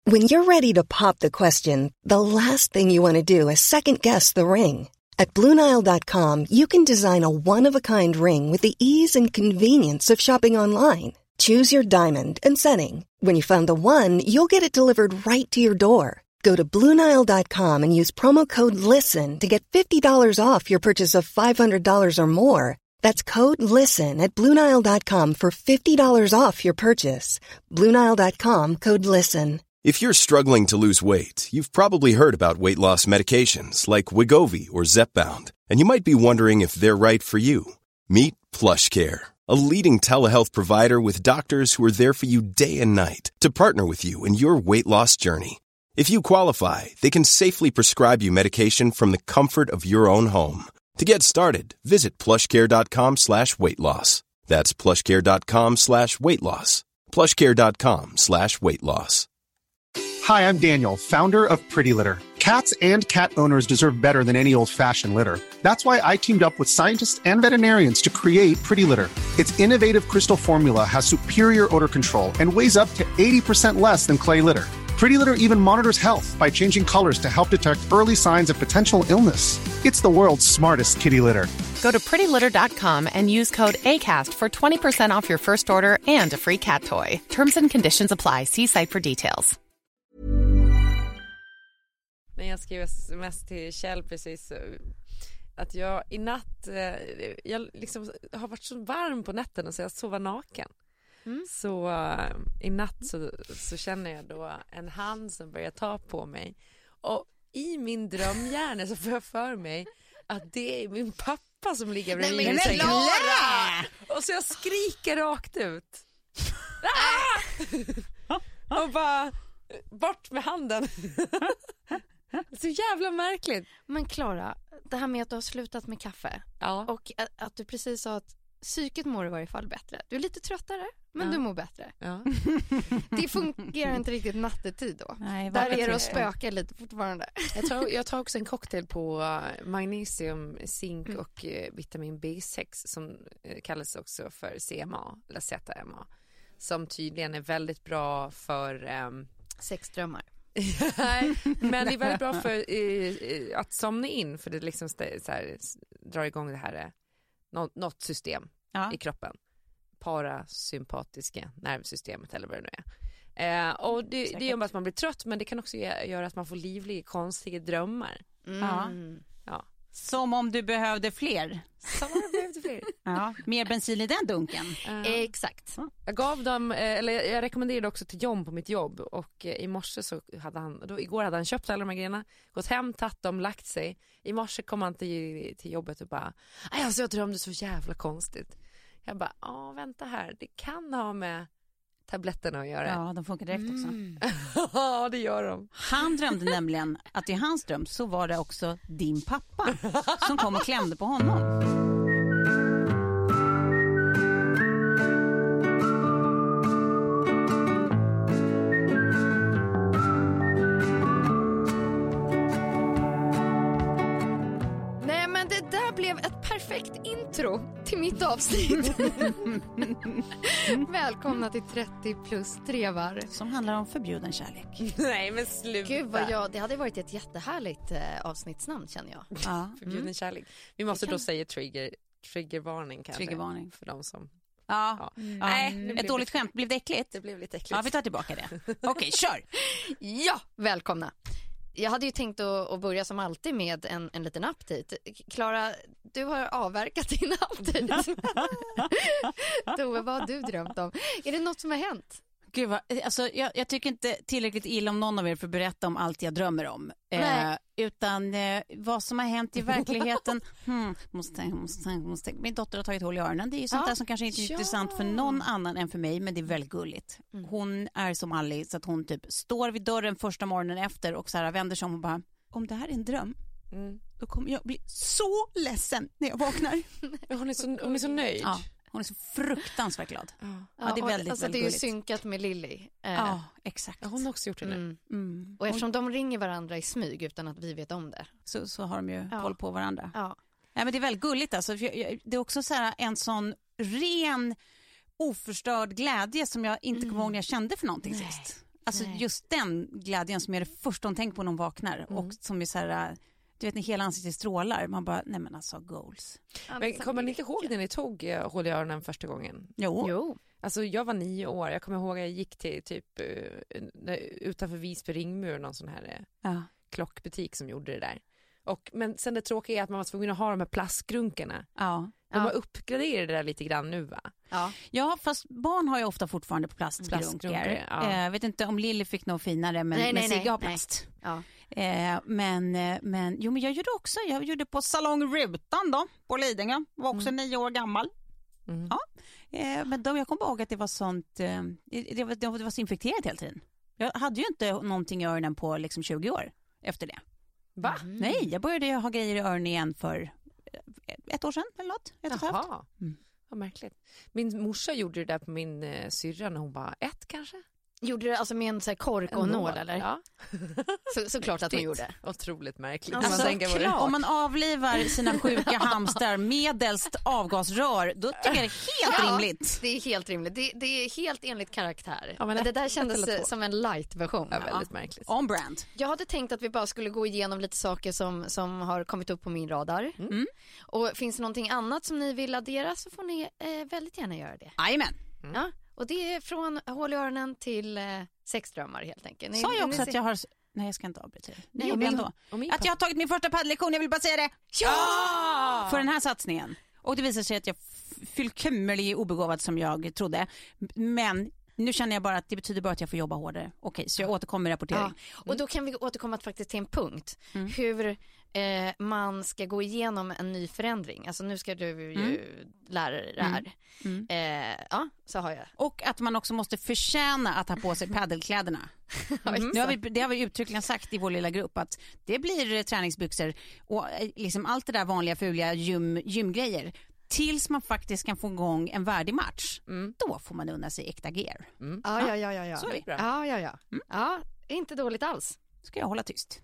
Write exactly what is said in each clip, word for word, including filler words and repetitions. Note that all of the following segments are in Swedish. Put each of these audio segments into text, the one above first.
When you're ready to pop the question, the last thing you want to do is second-guess the ring. At Blue Nile dot com, you can design a one-of-a-kind ring with the ease and convenience of shopping online. Choose your diamond and setting. When you find the one, you'll get it delivered right to your door. Go to Blue Nile dot com and use promo code LISTEN to get fifty dollars off your purchase of five hundred dollars or more. That's code LISTEN at Blue Nile dot com for fifty dollars off your purchase. Blue Nile dot com, code LISTEN. If you're struggling to lose weight, you've probably heard about weight loss medications like Wegovy or Zepbound, and you might be wondering if they're right for you. Meet PlushCare, a leading telehealth provider with doctors who are there for you day and night to partner with you in your weight loss journey. If you qualify, they can safely prescribe you medication from the comfort of your own home. To get started, visit plushcare.com slash weight loss. That's plushcare.com slash weight loss. plushcare.com slash weight loss. Hi, I'm Daniel, founder of Pretty Litter. Cats and cat owners deserve better than any old-fashioned litter. That's why I teamed up with scientists and veterinarians to create Pretty Litter. Its innovative crystal formula has superior odor control and weighs up to eighty percent less than clay litter. Pretty Litter even monitors health by changing colors to help detect early signs of potential illness. It's the world's smartest kitty litter. Go to pretty litter dot com and use code ACAST for twenty percent off your first order and a free cat toy. Terms and conditions apply. See site for details. När jag skrev sms till Kjell precis att jag i natt jag liksom har varit så varm på nätterna så jag sover naken. Mm. Så uh, i natt så, så känner jag då en hand som börjar ta på mig. Och i min drömhjärna så får jag för mig att det är min pappa som ligger bredvid mig. Nej, men Klara! Och så jag skriker rakt ut. Ah! Och bara bort med handen. Så jävla märkligt. Men Klara, det här med att du har slutat med kaffe. Ja. Och att, att du precis sa att psyket mår i varje fall bättre. Du är lite tröttare, men ja. Du mår bättre. Ja. Det fungerar inte riktigt nattetid då. Nej, där är det att spöka lite fortfarande. Jag tar, jag tar också en cocktail på magnesium, zink mm. och vitamin B sex som kallas också för C M A, eller Z M A. Som tydligen är väldigt bra för... Um... sexdrömmar. Men det är väldigt bra för uh, att somna in, för det liksom så här, drar igång det här något, något system ja. I kroppen. Parasympatiska nervsystemet eller vad det nu är. Eh, och det, det gör att man blir trött, men det kan också göra att man får livliga, konstiga drömmar. Mm. Ja. Ja. Som om du behövde fler. Som om jag behövde fler. Ja, mer bensin i den dunken. Uh. Exakt. Jag gav dem, eller jag rekommenderade också till John på mitt jobb. Och i morse så hade han, då, igår hade han köpt alla de här grejerna, gått hem, tagit dem, lagt sig. I morse kom han till, till jobbet och bara, alltså jag drömde så jävla konstigt. Jag bara, ja vänta här, det kan ha med tabletterna att göra. Ja, de funkar direkt också. Mm. Ja, det gör de. Han drömde nämligen att i hans dröm så var det också din pappa som kom och klämde på honom. Nej, men det där blev ett perfekt intro till mitt avsnitt. Välkomna till trettio plus trevar. Som handlar om förbjuden kärlek. Nej, men sluta. Gud vad jag, det hade varit ett jättehärligt eh, avsnittsnamn känner jag. Ja. Förbjuden mm. kärlek. Vi måste kan... då säga trigger, triggervarning kanske. Triggervarning. För de som... Ja, ja. Mm. Nej, ett dåligt det... skämt. Blev det äckligt? Det blev lite äckligt. Ja, vi tar tillbaka det. Okej, okay, kör. Ja, välkomna. Jag hade ju tänkt att, att börja som alltid med en, en liten update. Klara, du har avverkat din update. Tove, vad har du drömt om? Är det något som har hänt? Gud vad, alltså, jag, jag tycker inte tillräckligt illa om någon av er för att berätta om allt jag drömmer om. Eh, utan eh, vad som har hänt i verkligheten. Hmm, måste, måste, måste. Min dotter har tagit hål i öronen. Det är ju sånt ja. där som kanske inte är ja. intressant för någon annan än för mig. Men det är väldigt gulligt. Mm. Hon är som Alice, så att hon typ står vid dörren första morgonen efter och så här vänder sig om och bara, om det här är en dröm, mm. då kommer jag bli så ledsen när jag vaknar. Hon är så, hon är så nöjd. Ja. Hon är så fruktansvärt glad. Ja, ja det är väldigt, alltså, väldigt det är ju synkat med Lilly. Eh. Ja, exakt. Ja, hon har också gjort det. Mm. Mm. Och eftersom de ringer varandra i smyg utan att vi vet om det. Så, så har de ju ja. koll på varandra. Ja. Ja, men det är väldigt gulligt. Alltså. Det är också så här en sån ren, oförstörd glädje som jag inte mm. kommer ihåg när jag kände för någonting Nej. sist. Alltså Nej. just den glädjen som är det första hon tänker på när hon vaknar. Mm. Och som är så här, du vet när hela ansiktet strålar. Man bara, nej men alltså goals. Men kommer ni inte ihåg när ni tog uh, Håll i öronen första gången? Jo. jo. Alltså jag var nio år. Jag kommer ihåg att jag gick till typ uh, utanför Visby ringmur, någon sån här uh, ja. klockbutik som gjorde det där. Och, men sen det tråkiga är att man var tvungen att ha de här plastgrunkorna. Ja. De har uppgraderat det där lite grann nu, va? Ja, ja fast barn har ju ofta fortfarande plastgrunkor. plastgrunkor ja. Jag eh, vet inte om Lilly fick något finare, men, nej, men nej, Sigge har plast. Ja. Eh, men, men, jo, men jag gjorde också, jag gjorde på Salong Rutan då, på Lidingö. Var också mm. nio år gammal. Mm. Ja. Eh, men då, jag kommer ihåg att det var sånt, eh, det, var, det var så infekterat hela tiden. Jag hade ju inte någonting i öronen på liksom tjugo år efter det. Va? Mm. Nej, jag började ha grejer i öronen igen för ett år sedan eller något. Ett Jaha, mm. vad märkligt. Min morsa gjorde det där på min eh, syrra när hon var ett kanske. Gjorde det alltså med en så här kork och en nål, nål eller? Ja. Så, såklart att hon gjorde. Otroligt märkligt. Alltså, man tänker det. Om man avlivar sina sjuka hamstrar medelst avgasrör, då tycker jag det är helt ja, rimligt. Det är helt rimligt. Det, det är helt enligt karaktär. Ja, men det där kändes som en light-version. Ja, väldigt märkligt. On brand. Jag hade tänkt att vi bara skulle gå igenom lite saker som, som har kommit upp på min radar. Mm. Och finns det någonting annat som ni vill addera så får ni eh, väldigt gärna göra det. Jajamän. Mm. Ja. Och det är från hål i öronen till eh, sexdrömmar helt enkelt. Ni, sa jag också ni att jag har... Nej, jag ska inte avbryta det. Nej, men ändå. Att jag har tagit min första paddellektion, jag vill bara säga det. Ja! För den här satsningen. Och det visar sig att jag fullkomligt obegåvad som jag trodde. Men nu känner jag bara att det betyder bara att jag får jobba hårdare. Okej, så jag återkommer i rapportering. Ja. Och då kan vi återkomma faktiskt till en punkt. Mm. Hur eh, man ska gå igenom en ny förändring. Alltså nu ska du ju mm. lära dig det här. Mm. Mm. Eh, ja, så har jag. Och att man också måste förtjäna att ha på sig paddelkläderna. Mm. Nu har vi, det har vi uttryckligen sagt i vår lilla grupp att det blir träningsbyxor och liksom allt det där vanliga fuliga gym, gymgrejer. Tills man faktiskt kan få igång en värdig match. Mm. Då får man unna sig äkta gear. Mm. Ja, ja, ja, ja, ja. Så är det bra. Ja, ja, ja. Mm. Ja, inte dåligt alls. Ska jag hålla tyst.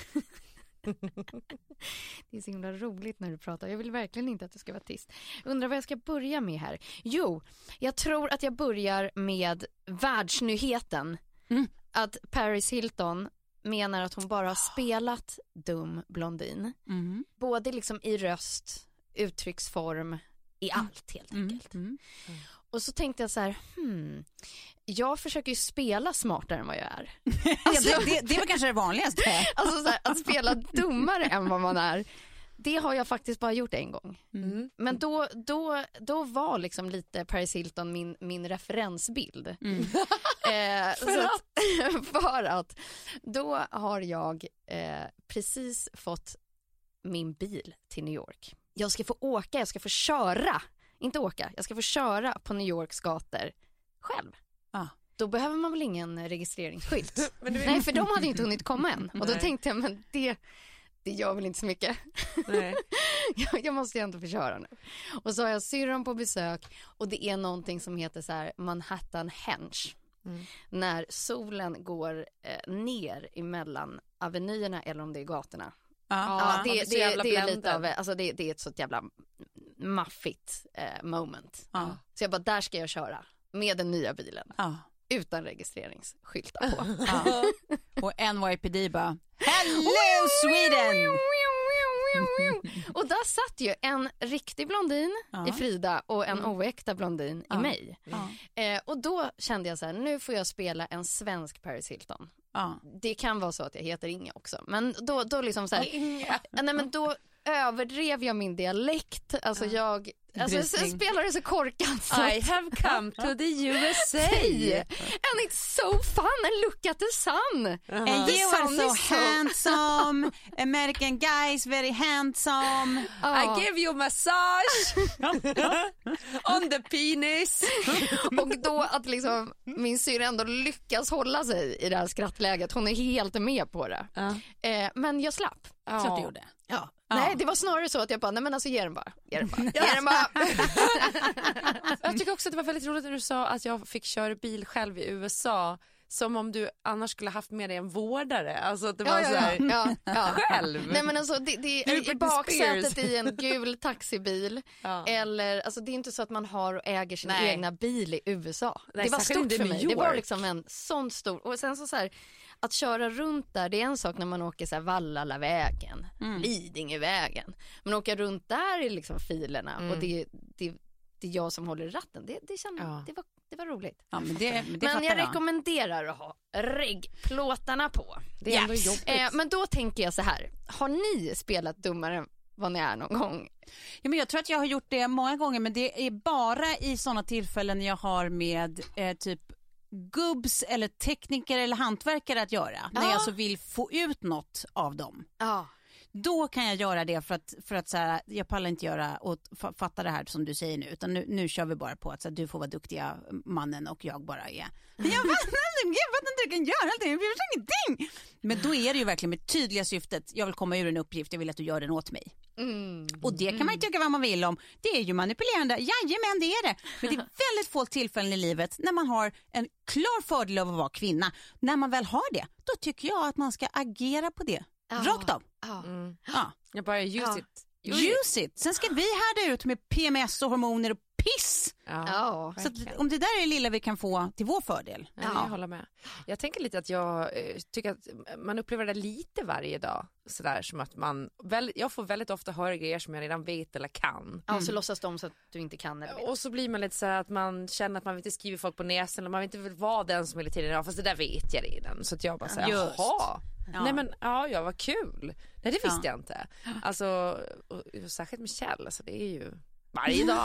Det är så himla roligt när du pratar. Jag vill verkligen inte att du ska vara tyst. Undrar vad jag ska börja med här. Jo, jag tror att jag börjar med världsnyheten. Mm. Att Paris Hilton menar att hon bara har spelat dum blondin. Mm. Både liksom i röst, uttrycksform, i allt helt enkelt. Mm. Mm. Och så tänkte jag så här, hmm, jag försöker ju spela smartare än vad jag är. Alltså, det, det, det var kanske det vanligaste. Alltså så här, att spela dummare än vad man är. Det har jag faktiskt bara gjort en gång. Mm. Men då, då, då var liksom lite Paris Hilton min, min referensbild. Mm. eh, för, så att, för att då har jag eh, precis fått min bil till New York. Jag ska få åka, jag ska få köra. Inte åka, jag ska få köra på New Yorks gator själv. Ah. Då behöver man väl ingen registreringsskylt. Men du... Nej, för de hade inte hunnit komma än. Och då Nej. tänkte jag, men det... Det gör väl inte så mycket. Nej. jag, jag måste ju ändå få köra nu. Och så har jag syrran på besök. Och det är någonting som heter så här Manhattan Henge. Mm. När solen går eh, ner emellan avenyerna eller om det är gatorna. Ja, ja, det, det, det, det är lite av, alltså det, det är ett sånt jävla maffigt eh, moment. Ja. Så jag bara, där ska jag köra med den nya bilen. Ja. Utan registreringsskyltar på. Ja. Och N Y P D bara, hello Sweden! Och där satt ju en riktig blondin ja. i Frida och en mm. oäkta blondin ja. i mig. Ja. Eh, och då kände jag så här, nu får jag spela en svensk Paris Hilton. Ja. Det kan vara så att jag heter Inga också. Men då, då liksom så här, Inga. nej men då överdrev jag min dialekt. Alltså ja. jag alltså, jag spelar det så korkat. I have come to the U S A and it's so fun and look at the sun. Uh-huh. And you are so, so handsome. American guys very handsome. Uh. I give you massage on the penis. Och då att liksom min syr ändå lyckas hålla sig i det här skrattläget. Hon är helt med på det. Uh. Eh, men jag slapp. Ja. Klart du gjorde. Ja. Ja. Nej, det var snarare så att jag bara, nej men alltså ge den bara. Ge den bara. Ge den bara. Jag tycker också att det var väldigt roligt när du sa att jag fick köra bil själv i U S A som om du annars skulle haft med dig en vårdare. Alltså att det ja, var ja, så här, ja, ja. själv. Nej men alltså det, det är i baksätet i en gul taxibil. Ja. Eller alltså det är inte så att man har och äger sin Nej. egna bil i U S A. Nej, det var stort för mig. Det var liksom en sån stor. Och sen så, så här, att köra runt där, det är en sak när man åker så här Vallalavägen, mm. Lidingövägen. Man åker runt där i liksom filerna mm. och det, det, det är jag som håller i ratten. Det, det, kände, ja. det, var, det var roligt. Ja, men det, men det men jag, jag rekommenderar att ha reggplåtarna på. Det är ändå yes. jobbigt. Eh, men då tänker jag så här, har ni spelat dummare än vad ni är någon gång? Ja, men jag tror att jag har gjort det många gånger, men det är bara i sådana tillfällen jag har med eh, typ gubbs eller tekniker eller hantverkare att göra. Ja. När jag alltså vill få ut något av dem. Ja. Då kan jag göra det för att, för att så här, jag pallar inte göra och fatta det här som du säger nu. Utan nu, nu kör vi bara på att så här, du får vara duktiga mannen och jag bara är. Jag vet inte, du kan göra det, jag vet ingenting. Men då är det ju verkligen med tydliga syftet. Jag vill komma ur en uppgift, jag vill att du gör den åt mig. Mm. Och det kan man ju tycka vad man vill om. Det är ju manipulerande, jajamän det är det. Men det är väldigt få tillfällen i livet när man har en klar fördel av att vara kvinna. När man väl har det, då tycker jag att man ska agera på det. Ah. Rakt av. Ah. Mm. Ah. Jag bara use ah. it. Use, use it. Sen ska vi härda ut med P M S och hormoner och piss. Ja, så att, om det där är det lilla vi kan få till vår fördel. Ja, jag håller med. Jag tänker lite att jag eh, tycker att man upplever det lite varje dag. Sådär som att man, väl, jag får väldigt ofta höra grejer som jag redan vet eller kan. Ja, mm. så låtsas de så att du inte kan eller vet. Och så blir man lite så här att man känner att man inte skriver folk på näsan eller man vill inte vara den som hela tiden, ja, fast det där vet jag redan. Så att jag bara säger, jaha. Ja. Nej men, ja, ja vad kul. Nej, det visste ja. jag inte. Alltså, och, och särskilt med Kjell, alltså det är ju varje dag.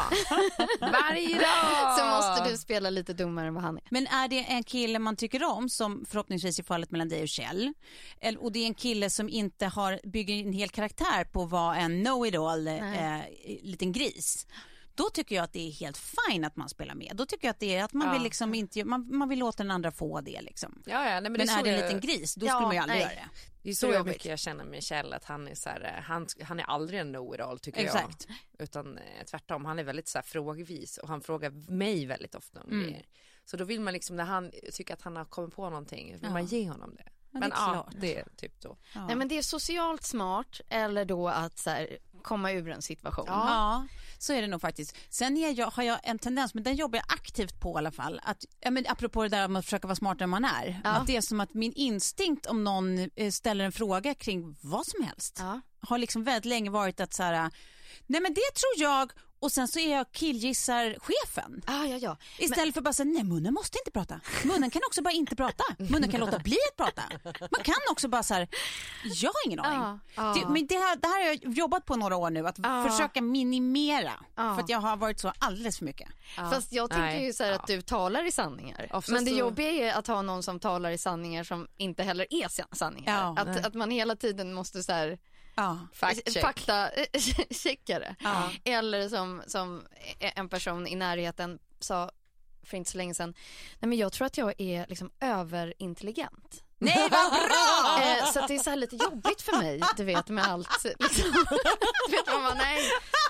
Varje dag! Så måste du spela lite dummare än vad han är. Men är det en kille man tycker om, som förhoppningsvis i fallet mellan dig och Kjell, och det är en kille som inte har bygger en hel karaktär på att vara en know-it-all eh, liten gris, då tycker jag att det är helt fine att man spelar med. Då tycker jag att det är att man ja. vill liksom inte, man, man vill låta den andra få det liksom. Ja, ja, nej, men, men det är, är det en jag... liten gris, då ja, skulle man ju aldrig nej. göra det. Det är så, så mycket jag känner med Kjell, att han är så här, han, han är aldrig en know-it-all tycker Exakt. jag. Utan eh, tvärtom, han är väldigt så här frågvis och han frågar mig väldigt ofta om mm. det. Så då vill man liksom, när han tycker att han har kommit på någonting, vill ja. man ge honom det. Men, men det är ja, klart. det är typ då. Ja. Nej, men det är socialt smart eller då att så här, komma ur en situation. Ja. ja, så är det nog faktiskt. Sen är jag, har jag en tendens, men den jobbar jag aktivt på i alla fall. Att, ja, men apropå det där med att försöka vara smartare än man är. Ja. Att det är som att min instinkt om någon ställer en fråga kring vad som helst. Ja. Har liksom väldigt länge varit att så här, nej men det tror jag. Och sen så är jag killgissar chefen. Ah, ja, ja. Istället men... för bara säga, nej munnen måste inte prata. Munnen kan också bara inte prata. Munnen kan låta bli att prata. Man kan också bara så här, jag har ingen aning. Ah, ah. Det, men det här, det här har jag jobbat på några år nu. Att ah. försöka minimera. Ah. För att jag har varit så alldeles för mycket. Ah. Fast jag tänker nej. ju så här att du talar i sanningar. Oftast men det så... jobbiga är att ha någon som talar i sanningar som inte heller är sanningar. Ja, att, att man hela tiden måste så här... Ja, fakta checkare. Ja. Eller som, som en person i närheten sa för inte så länge sedan, nej men jag tror att jag är liksom överintelligent. Nej, vad bra! eh, så att det är så här lite jobbigt för mig, du vet, med allt liksom. Du vet vad man, nej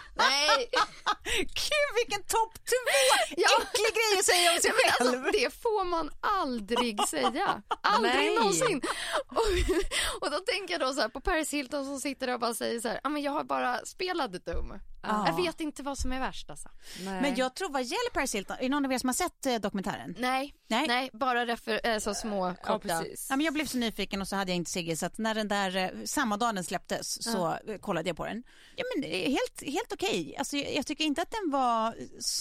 nej gud vilken topp två ja. äcklig grej att säga om sig själv. Alltså, det får man aldrig säga. Aldrig nej. någonsin. Och, och då tänker jag då så här på Paris Hilton som sitter där och bara säger så här, ja men jag har bara spelat dum. Ah. Jag vet inte vad som är värst alltså. Nej. Men jag tror vad gäller Paris Hilton, är det någon av er som har sett eh, dokumentären? Nej, nej, nej bara refer- äh, så små korta. Ja, ja, men jag blev så nyfiken och så hade jag inte Sigge, så att när den där eh, samma dag den släpptes så ah. eh, kollade jag på den. Ja men helt, helt okej. Alltså, jag, jag tycker inte att den var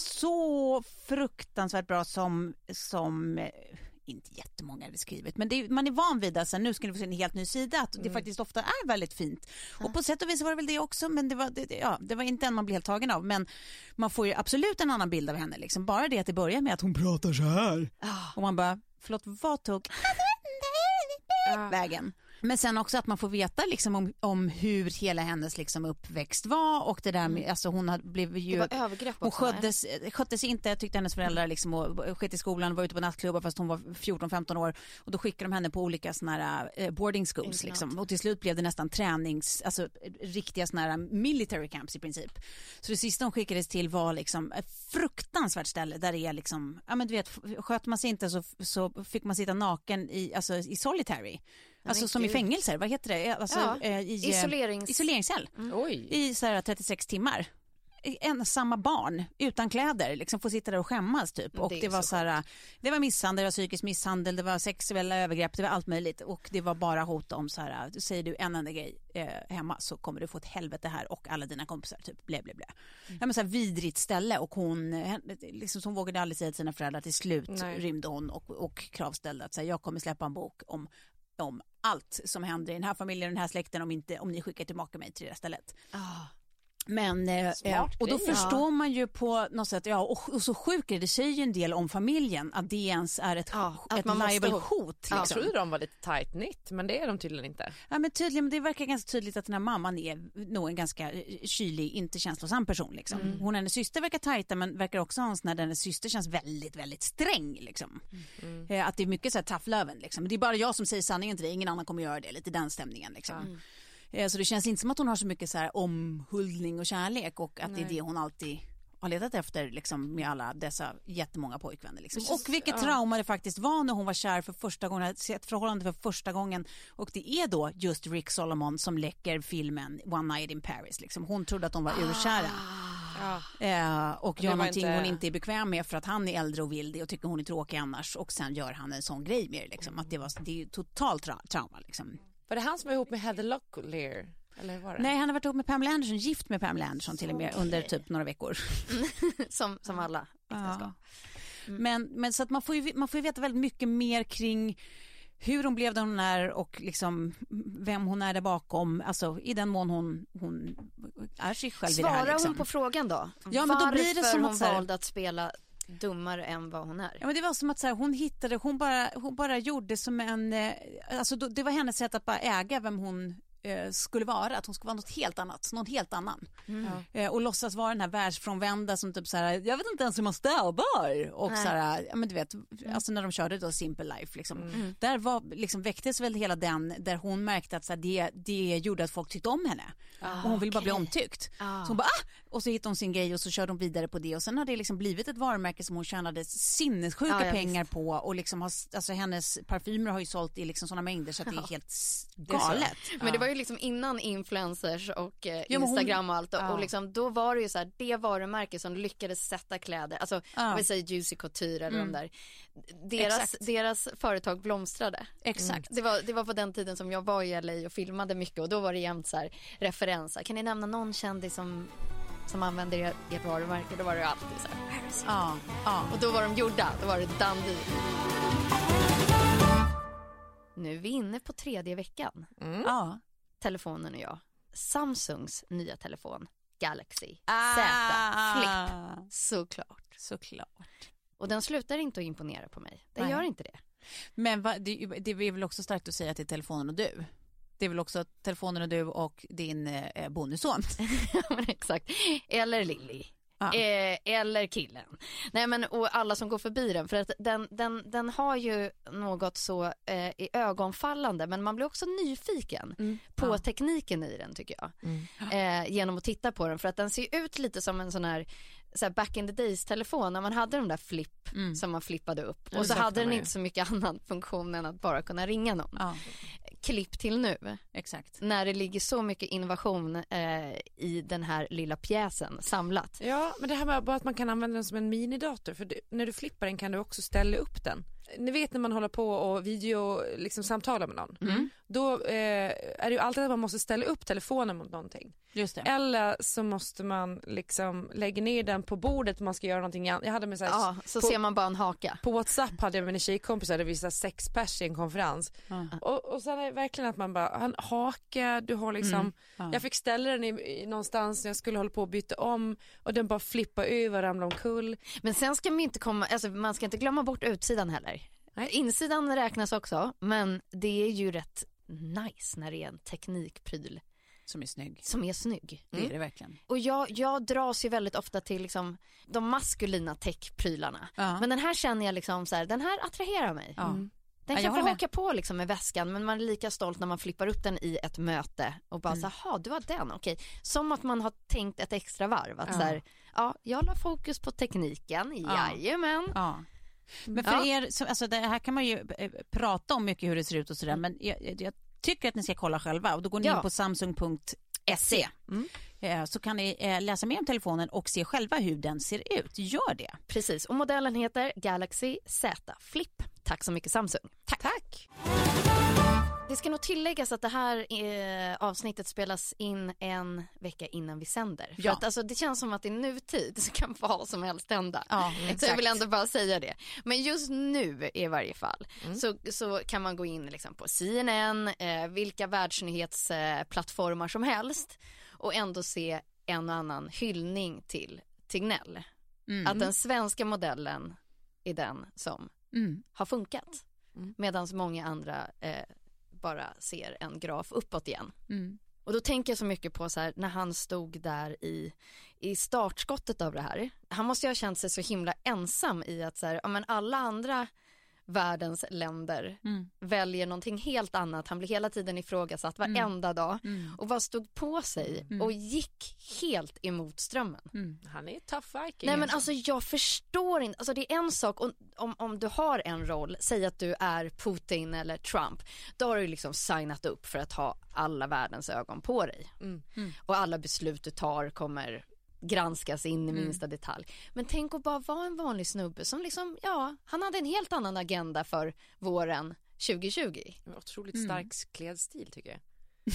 så fruktansvärt bra som, som eh, inte jättemånga hade skrivit, men det, man är van vid att nu ska ni få se en helt ny sida, att det mm. faktiskt ofta är väldigt fint. Ja. Och på sätt och vis var det väl det också, men det var, det, ja, det var inte en man blir helt tagen av, men man får ju absolut en annan bild av henne. Liksom. Bara det att det börjar med att hon pratar så här. Oh. Och man bara, förlåt, vad tog ja. vägen? Men sen också att man får veta liksom om, om hur hela hennes liksom uppväxt var och det där med, mm. alltså hon hade blivit ju, det var övergrepp hon också, sköttes, sköttes inte, jag tyckte hennes föräldrar liksom och skett i skolan, var ute på nattklubbar fast hon var fjorton femton år och då skickade de henne på olika såna här boarding schools liksom. Och till slut blev det nästan tränings, alltså riktiga såna här military camps i princip. Så det sista hon skickades till var liksom ett fruktansvärt ställe där det är liksom, ja men du vet, sköt man sig inte så, så fick man sitta naken i, alltså i solitary. Alltså som i fängelser, vad heter det? Alltså, ja, eh, i, isolerings... isoleringscell. Mm. Oj. I så här trettiosex timmar. Ensamma barn utan kläder liksom får sitta där och skämmas typ. Och det, det var så här, det var misshandel, det var psykisk misshandel, det var sexuella övergrepp, det var allt möjligt och det var bara hot om så här, säger du en enda grej eh, hemma så kommer du få ett helvete här och alla dina kompisar typ blä blä blä. Mm. Ja men så här vidrigt ställe och hon liksom hon vågade aldrig säga till sina föräldrar, till slut Nej. rymde hon och, och kravställde att så här, jag kommer släppa en bok om om allt som händer i den här familjen, den här släkten om inte om ni skickar tillbaka mig till det stället. Oh. Men eh, och då grej, förstår ja. man ju på något sätt, ja och, och så sjukt det säger ju en del om familjen att det ens är ett, ja, ett liable hot liksom. Jag trodde de var lite tight knit men det är de tydligen inte. Ja men tydligen, det verkar ganska tydligt att den här mamman är nog en ganska kylig, inte känslosam person liksom. Mm. Hon och hennes syster verkar tajta men verkar också ha en sån här, hennes syster känns väldigt väldigt sträng liksom. Mm. Eh, att det är mycket så här tough love liksom. Det är bara jag som säger sanningen till dig, ingen annan kommer göra det, lite den stämningen liksom. Mm. Så det känns inte som att hon har så mycket så här omhuldning och kärlek och att Nej. det är det hon alltid har letat efter liksom, med alla dessa jättemånga pojkvänner. Liksom. Känns, och vilket ja. trauma det faktiskt var när hon var kär för första gången, ett förhållande för första gången. Och det är då just Rick Solomon som läcker filmen One Night in Paris. Liksom. Hon trodde att hon var ah. urkära. Ah. Eh, och gör någonting inte... hon inte är bekväm med för att han är äldre och vill det och tycker hon är tråkig annars. Och sen gör han en sån grej med det. Liksom. Att det, var, det är totalt tra- trauma liksom. Var det han som var ihop med Heather Locklear? Eller var det? Nej, han har varit ihop med Pamela Anderson, gift med Pamela Anderson till och med under typ några veckor. som, som alla äktenskap. Ja. Mm. Men, men så att man får, ju, man får ju veta väldigt mycket mer kring hur hon blev där hon är och liksom vem hon är där bakom. Alltså i den mån hon, hon är sig själv. Svarar i det här, liksom. hon på frågan då? Ja, men då blir det som hon att, så här, valde att spela dummare än vad hon är. Ja, men det var som att så här, hon hittade, hon bara, hon bara gjorde som en, alltså det var hennes sätt att bara äga vem hon eh, skulle vara, att hon skulle vara något helt annat, någon helt annan. Mm. Eh, och låtsas vara den här världsfrånvända som typ så här, jag vet inte ens hur man stäbar och Nej. så här, ja men du vet, mm. alltså när de körde då Simple Life liksom. Mm. Där var liksom väcktes väl hela den där hon märkte att så här, det det gjorde att folk tyckte om henne. Ah, och hon ville okay. bara bli omtyckt. Ah. Så hon bara ah! Och så hittade hon sin grej och så körde hon vidare på det och sen har det liksom blivit ett varumärke som hon tjänade sinnessjuka ah, ja, pengar visst. på och liksom har, alltså hennes parfymer har ju sålt i liksom såna mängder så att det är helt galet. Det är men det var ju liksom innan influencers och eh, ja, Instagram och allt och, ja. och liksom då var det ju så här det varumärke som lyckades sätta kläder, alltså ja. jag vill säga Juicy Couture eller mm. de där deras, deras företag blomstrade. Exakt. Mm. Det var, det var på den tiden som jag var i L A och filmade mycket och då var det jämt så här referenser. Kan ni nämna någon kändis som som använder ert, ert varumärke? Då var det alltid så här. Ja, ja. Och då var de gjorda, då var det Dundee. Nu är vi inne på tredje veckan. Mm. Ja. Telefonen och jag. Samsungs nya telefon Galaxy ah. Z Flip. Såklart. Såklart. Och den slutar inte att imponera på mig. Den Nej. gör inte det. Men va, det, det är väl också starkt att säga till telefonen och du. Det är väl också telefonen och du och din eh, bonusson. Ja, men exakt. Eller Lilly. Ah. Eh, eller killen. Nej men och alla som går förbi den för att den, den, den har ju något så eh, i ögonfallande men man blir också nyfiken mm. på ah. tekniken i den tycker jag. Mm. Eh, genom att titta på den för att den ser ut lite som en sån här så här back in the days telefon när man hade de där flip mm. som man flippade upp och så hade den inte så mycket annan funktion än att bara kunna ringa någon. Ah. Klipp till nu. Exakt. När det ligger så mycket innovation eh, i den här lilla pjäsen samlat. Ja, men det här med bara att man kan använda den som en minidator för du, när du flippar den kan du också ställa upp den. Ni vet när man håller på och video liksom samtalar med någon. Mm. Då eh, är det ju alltid att man måste ställa upp telefonen mot någonting. Just det. Eller så måste man liksom lägga ner den på bordet om man ska göra någonting annat. Jag hade med så här, ja, så på, ser man bara en haka. På WhatsApp hade jag med en tjejkompisar där vi visade sex pers i en konferens. Mm. Och, och sen är det verkligen att man bara, han haka, du har liksom, mm. mm. jag fick ställa den i, i någonstans när jag skulle hålla på att byta om och den bara flippa över och ramla omkull. Men sen ska man inte komma, alltså man ska inte glömma bort utsidan heller. Nej. Insidan räknas också, men det är ju rätt nice när det är en teknikpryl som är snygg. Som är snygg. Det är det verkligen. Och jag, jag dras ju väldigt ofta till liksom de maskulina techprylarna. Ja. Men den här känner jag liksom så här, den här attraherar mig. Ja. Mm. Den kan ja, få åka på liksom med väskan, men man är lika stolt när man flippar upp den i ett möte och bara mm. så här, du har den, okej. Som att man har tänkt ett extra varv. Att ja. Så här, ja, jag la fokus på tekniken, ja. Jajamän. Ja. Men för ja. er, så, alltså det här kan man ju eh, prata om mycket hur det ser ut och sådär, men jag, jag tycker att ni ska kolla själva och då går ni ja. in på samsung punkt se mm. eh, så kan ni eh, läsa mer om telefonen och se själva hur den ser ut. Gör det. Precis, och modellen heter Galaxy Z Flip. Tack så mycket Samsung. Tack. Tack. Det ska nog tilläggas att det här eh, avsnittet spelas in en vecka innan vi sänder. För ja. att, alltså, det känns som att i nutid så kan vad som helst hända. Ja, så jag vill ändå bara säga det. Men just nu i varje fall mm. så, så kan man gå in liksom, på C N N, eh, vilka världsnyhetsplattformar som helst och ändå se en och annan hyllning till Tegnell. Mm. Att den svenska modellen är den som mm. har funkat. Mm. Medan många andra eh, bara ser en graf uppåt igen. Mm. Och då tänker jag så mycket på så här, när han stod där i, i startskottet av det här. Han måste ju ha känt sig så himla ensam i att så här, ja, men alla andra världens länder mm. väljer någonting helt annat. Han blir hela tiden ifrågasatt varenda mm. dag mm. och vad stod på sig mm. och gick helt emot strömmen. Mm. Han är tough viking. Nej men alltså jag förstår inte, alltså det är en sak om, om, om du har en roll, säg att du är Putin eller Trump, då har du liksom signat upp för att ha alla världens ögon på dig. Mm. Mm. Och alla beslut du tar kommer granskas in i minsta mm. detalj. Men tänk att bara vara en vanlig snubbe som liksom, ja, han hade en helt annan agenda för våren tjugo tjugo. Otroligt stark mm. klädstil tycker jag.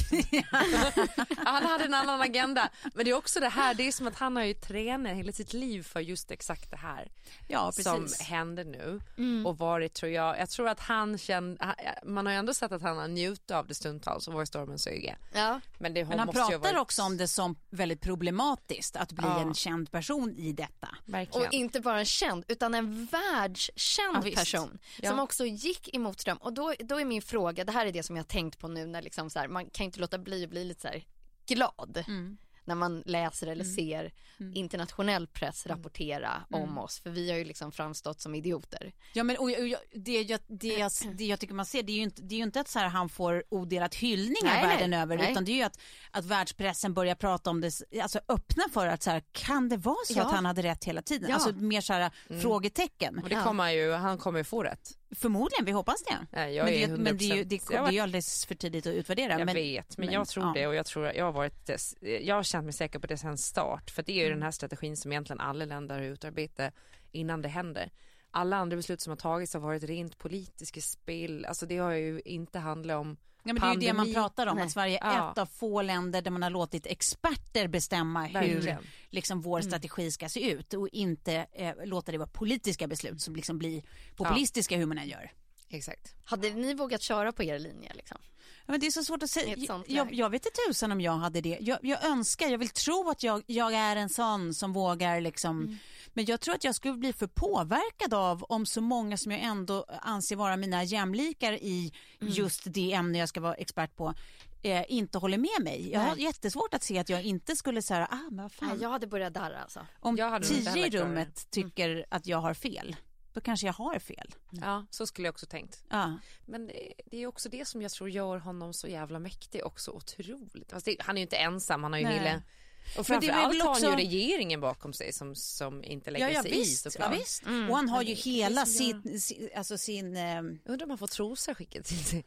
Han hade en annan agenda. Men det är också det här, det är som att han har ju tränat hela sitt liv för just exakt det här ja, som händer nu mm. och varit, tror jag, jag tror att han känner, man har ju ändå sett att han har njutit av det stundtals och var i stormens öga. Ja. Men, det, Men han pratar varit... också om det som väldigt problematiskt att bli ja. en känd person i detta. Verkligen. Och inte bara en känd utan en världskänd ja, person ja. som också gick emot ström. Och då, då är min fråga, det här är det som jag har tänkt på nu när liksom så här, man kan inte låta bli att bli lite så här glad mm. när man läser eller mm. ser mm. internationell press rapportera mm. om oss, för vi har ju liksom framstått som idioter. Ja men och, och, det, jag, det, jag, det jag tycker man ser, det är ju inte, det är ju inte att så här, han får odelat hyllningar nej, världen nej, över nej. utan det är ju att, att världspressen börjar prata om det, alltså öppna för att så här, kan det vara så ja. att han hade rätt hela tiden? Ja. Alltså mer så här mm. frågetecken. Och det kommer ju, han kommer ju få rätt. Förmodligen, vi hoppas det. Nej, jag men det, är men det är ju det, det är ju alldeles för tidigt att utvärdera. Jag men, vet, men, men jag tror ja. det och jag tror jag har varit jag har känt mig säker på det sen start, för det är ju mm. den här strategin som egentligen alla länder har utarbetat innan det händer. Alla andra beslut som har tagits har varit rent politiska spel, alltså det har ju inte handlat om ja, men det är ju det man pratar om, Nej. att Sverige är ja. ett av få länder där man har låtit experter bestämma Verkligen. hur liksom, vår mm. strategi ska se ut och inte eh, låta det vara politiska beslut som liksom blir populistiska ja. hur man än gör. Exakt. Hade ni vågat köra på er linje liksom? Ja, men det är så svårt att säga. Jag, jag vet inte tusan om jag hade det. Jag, jag önskar, jag vill tro att jag, jag är en sån som vågar liksom. Mm. Men jag tror att jag skulle bli för påverkad av om så många som jag ändå anser vara mina jämlikar i mm. just det ämne jag ska vara expert på eh, inte håller med mig. Jag har Nej. jättesvårt att se att jag inte skulle säga, ah men vad fan. Nej, jag hade börjat darra alltså. Om tio i rummet tycker mm. att jag har fel, då kanske jag har fel. Ja, så skulle jag också tänkt. Ja. Men det, det är också det som jag tror gör honom så jävla mäktig och så otroligt. Alltså det, han är ju inte ensam, han har ju hela... Och framförallt har han ju regeringen bakom sig som, som inte lägger ja, ja, sig visst, i såklart. Ja, visst. Mm. Och han har ju mm. hela sin, jag... sin, alltså sin... Um... Undrar om han får trosor skickat till sig.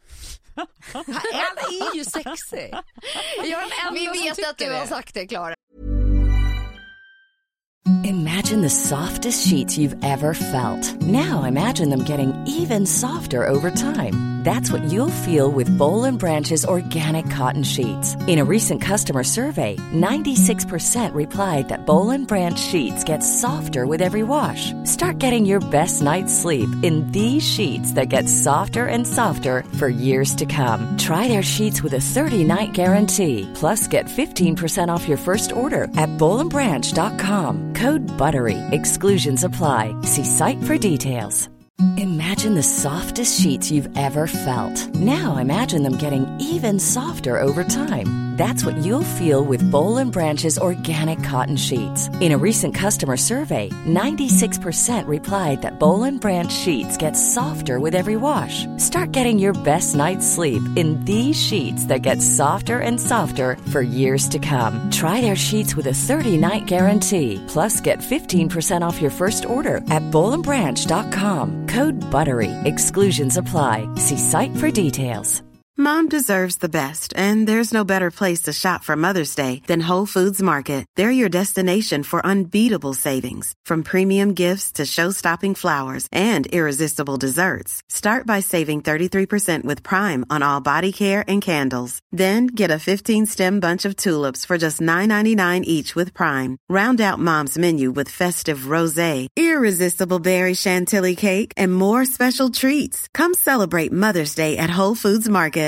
Han är ju sexig. Jag är Vi vet att du det. har sagt det, Klara. Imagine the softest sheets you've ever felt. Now imagine them getting even softer over time. That's what you'll feel with Boll and Branch's organic cotton sheets. In a recent customer survey, ninety-six percent replied that Boll and Branch sheets get softer with every wash. Start getting your best night's sleep in these sheets that get softer and softer for years to come. Try their sheets with a thirty-night guarantee. Plus, get fifteen percent off your first order at boll and branch dot com. Code BUTTERY. Exclusions apply. See site for details. Imagine the softest sheets you've ever felt. Now imagine them getting even softer over time. That's what you'll feel with Boll and Branch's organic cotton sheets. In a recent customer survey, ninety-six percent replied that Boll and Branch sheets get softer with every wash. Start getting your best night's sleep in these sheets that get softer and softer for years to come. Try their sheets with a thirty-night guarantee. Plus, get fifteen percent off your first order at boll and branch dot com. Code BUTTERY. Exclusions apply. See site for details. Mom deserves the best, and there's no better place to shop for Mother's Day than Whole Foods Market. They're your destination for unbeatable savings, from premium gifts to show-stopping flowers and irresistible desserts. Start by saving thirty-three percent with Prime on all body care and candles. Then get a fifteen-stem bunch of tulips for just nine ninety-nine each with Prime. Round out Mom's menu with festive rosé, irresistible berry chantilly cake, and more special treats. Come celebrate Mother's Day at Whole Foods Market.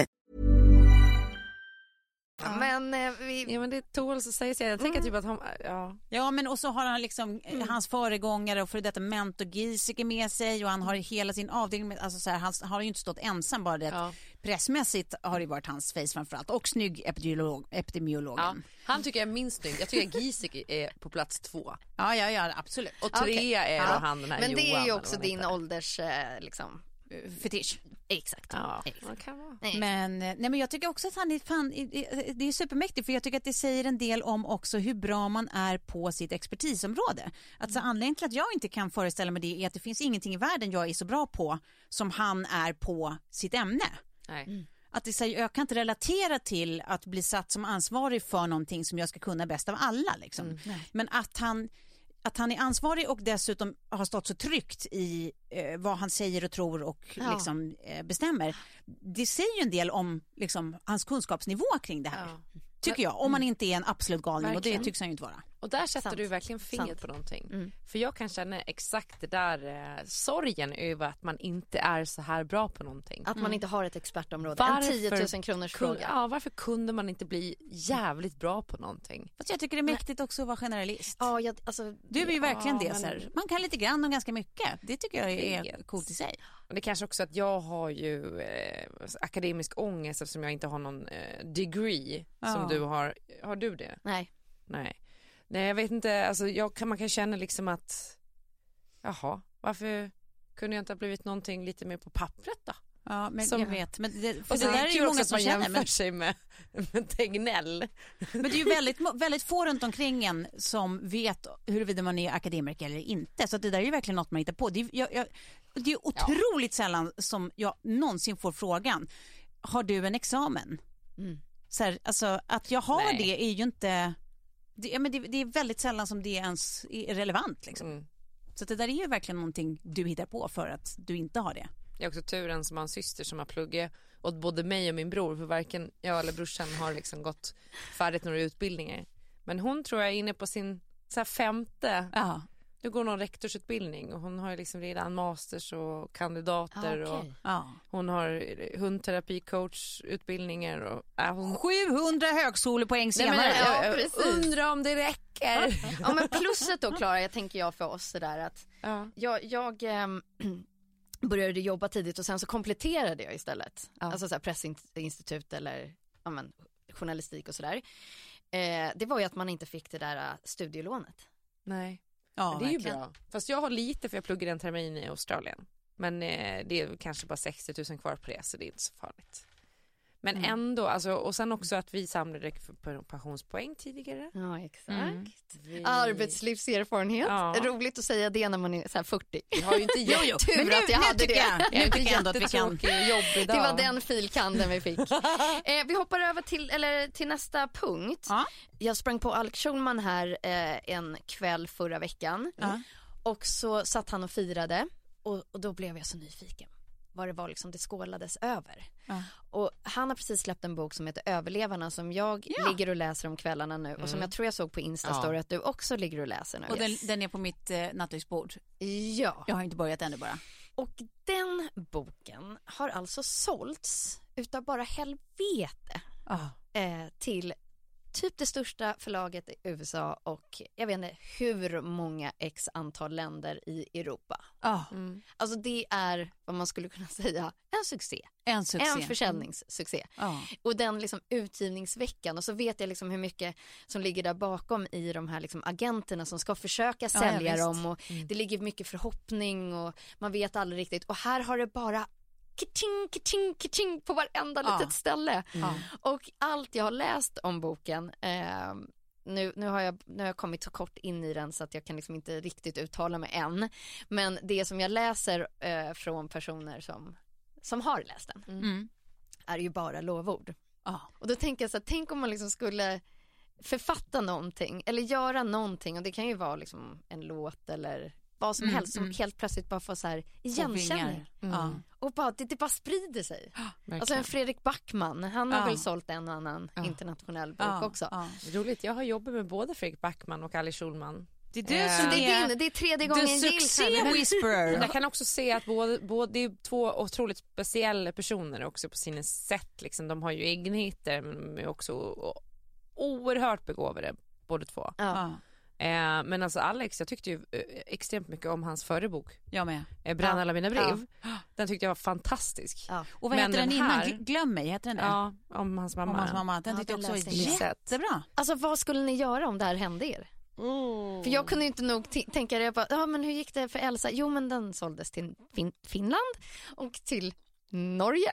Ja. Men eh, vi... Ja, men det tål så säger jag. Jag tänker Mm. typ att han, ja. Ja, men och så har han liksom mm. hans föregångare och för detta mentor Giesecke med sig och han har hela sin avdelning med, alltså så här, han har ju inte stått ensam bara det. Ja. Pressmässigt har det varit hans face framförallt och snygg epidemiolog, epidemiologen. Ja. Han tycker jag är minst snygg. Jag tycker Giesecke är på plats två. Ja, ja, ja, absolut. Och trea okay. är ja. han den här Men Johan, det är ju också din heter. ålders eh, liksom fetisch. Exakt. Ja, Exakt. Kan vara. Men, nej, men jag tycker också att han är fan, det är supermäktigt för jag tycker att det säger en del om också hur bra man är på sitt expertisområde. Alltså mm. anledningen till att jag inte kan föreställa mig det är att det finns ingenting i världen jag är så bra på som han är på sitt ämne. Nej. Mm. Att det, jag kan inte relatera till att bli satt som ansvarig för någonting som jag ska kunna bäst av alla. Liksom. Mm. Men att han... Att han är ansvarig och dessutom har stått så tryggt i eh, vad han säger och tror och ja. liksom, eh, bestämmer. Det säger ju en del om liksom, hans kunskapsnivå kring det här. Ja. Tycker jag. Om man inte är en absolut galning. Verkligen. Och det tycks han ju inte vara. Och där sätter Sant. du verkligen fingret Sant. på någonting. Mm. För jag kan känna exakt det där eh, sorgen över att man inte är så här bra på någonting. Att man mm. inte har ett expertområde. Varför, en tio tusen kronors kun, fråga. Ja, varför kunde man inte bli jävligt bra på någonting? Fast jag tycker det är mäktigt också att vara generalist. Ja, jag, alltså, du är ju verkligen ja, det. Men... Så här. Man kan lite grann och ganska mycket. Det tycker jag är vet. coolt i sig. Och det kanske också att jag har ju eh, akademisk ångest eftersom jag inte har någon eh, degree ja. som du har. Har du det? Nej. Nej. Nej, jag vet inte. Alltså, jag kan, man kan känna liksom att jaha, varför kunde jag inte ha blivit någonting lite mer på pappret då? Ja, men som, jag vet. Men det, för och det där är ju många som känner. Men sig med, med Tegnell. Men det är ju väldigt, väldigt få runt omkring en som vet huruvida man är akademiker eller inte. Så det där är ju verkligen något man hittar på. Det är, jag, jag, det är otroligt ja. sällan som jag någonsin får frågan. Har du en examen? Mm. Så här, alltså, att jag har Nej. det är ju inte... Det, ja, men det, det är väldigt sällan som det ens är relevant. Liksom. Mm. Så det där är ju verkligen någonting du hittar på för att du inte har det. Jag är också turen som har en syster som har pluggat åt både mig och min bror. För varken jag eller brorsan har liksom gått färdigt några utbildningar. Men hon tror jag är inne på sin så här femte. Ja. Nu går någon rektorsutbildning och hon har ju liksom redan masters och kandidater. Ah, okay. och ja. Hon har hundterapicoachutbildningar. Och, äh, hon... sjuhundra högskolepoäng senare. Nej, men, ja, jag, jag undrar om det räcker. Ja, men plusset då, Klara, jag tänker jag för oss sådär att ja. jag... jag ähm, började jobba tidigt och sen så kompletterade jag istället. Ja. Alltså så här pressinstitut eller ja, men, journalistik och sådär. Eh, det var ju att man inte fick det där uh, studielånet. Nej. Ja, det är verkligen. ju bra. Fast jag har lite för jag pluggar en termin i Australien. Men eh, det är kanske bara sextio tusen kvar på det så det är inte så farligt. Men mm. ändå, alltså, och sen också att vi samlade pensionspoäng tidigare. Ja, exakt. Mm. Vi... Arbetslivserfarenhet. Ja. Roligt att säga det när man är så här fyrtio. Jag har ju inte jo, jo. Tur men nu, att jag hade det. Jag, jag nu tycker jag ändå att vi kan. Jobb idag. Det var den filkanden vi fick. eh, vi hoppar över till, eller, till nästa punkt. Ja. Jag sprang på Alex Schulman här eh, en kväll förra veckan. Ja. Och så satt han och firade. Och, och då blev jag så nyfiken. Vad det var liksom det skålades över. Ja. Och han har precis släppt en bok som heter Överlevarna som jag ja. ligger och läser om kvällarna nu. Mm. Och som jag tror jag såg på Instastory ja. att du också ligger och läser nu. Och den, den är på mitt eh, nattduksbord. Ja. Jag har inte börjat ännu bara. Och den boken har alltså sålts utav bara helvete ah. eh, till typ det största förlaget i U S A och jag vet inte hur många x antal länder i Europa. Oh. Mm. Alltså det är vad man skulle kunna säga en succé. En succé. En försäljningssuccé. Oh. Och den liksom utgivningsveckan och så vet jag liksom hur mycket som ligger där bakom i de här liksom agenterna som ska försöka sälja ja, dem och mm. det ligger mycket förhoppning och man vet aldrig riktigt och här har det bara kitting, kitting, kitting på varenda ja. litet ställe. Mm. Och allt jag har läst om boken eh, nu, nu, har jag, nu har jag kommit så kort in i den så att jag kan liksom inte riktigt uttala mig än. Men det som jag läser eh, från personer som, som har läst den mm. är ju bara lovord. Ja. Och då tänker jag så här, tänk om man liksom skulle författa någonting eller göra någonting och det kan ju vara liksom en låt eller vad som mm, helst som mm. helt plötsligt bara får så här igenkänning. Mm. Och bara, det, det bara sprider sig. Verkligen. Alltså en Fredrik Backman, han har ja. väl sålt en och annan ja. internationell bok ja. också. Ja. Roligt, jag har jobbat med både Fredrik Backman och Ali Schulman. Det är du äh, som det är, din, det är tredje gången gill. Succé whisperer. Jag kan också se att både, både, det är två otroligt speciella personer också på sina sätt. Liksom. De har ju egenheter men är också oerhört begåvade båda två. Ja. Eh, men alltså Alex, jag tyckte ju eh, extremt mycket om hans förra bok. Jag med. Eh, Bränn alla mina brev. Ja. Den tyckte jag var fantastisk. Ja. Och vad men heter den, den här... innan? Glöm mig, heter den det? Ja, om hans mamma. Om hans mamma. Den ja, tyckte jag också var jättebra. Alltså vad skulle ni göra om det här hände er? Mm. För jag kunde inte nog t- tänka det bara, ja men hur gick det för Elsa? Jo men den såldes till fin- Finland och till Norge.